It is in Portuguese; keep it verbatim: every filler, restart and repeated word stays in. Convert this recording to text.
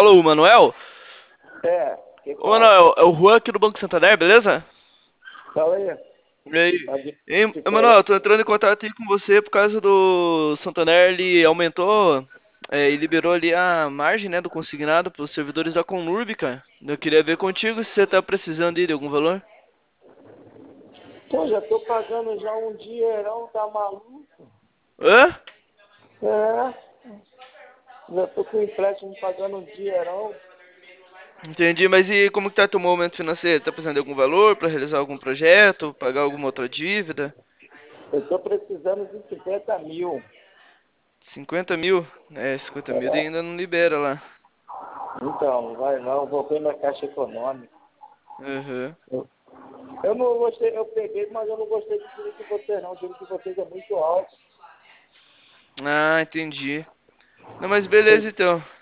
fala o Manuel. É, quem Ô, fala? Manuel, é o Juan aqui do Banco Santander, beleza? Fala aí. E aí? Tá di- Hein, Manuel, diferente. tô entrando em contato aí com você por causa do Santander, ele aumentou é, e liberou ali a margem, né, do consignado para os servidores da Conurb, cara. Eu queria ver contigo se você tá precisando aí de algum valor. Pô, já tô pagando já um dinheirão, tá maluco? Hã? É, já tô com empréstimo pagando um dinheirão. Entendi, mas e como que tá teu momento financeiro? Tá precisando de algum valor para realizar algum projeto, pagar alguma outra dívida? Eu tô precisando de cinquenta mil. Cinquenta mil? É, cinquenta mil É, ainda não libera lá. então, vai não, vou ver na Caixa Econômica. Aham. Eu, eu não gostei, eu peguei, mas eu não gostei do juro de vocês não. O juro de vocês é muito alto. Ah, entendi. Não, mas beleza Vocês, então.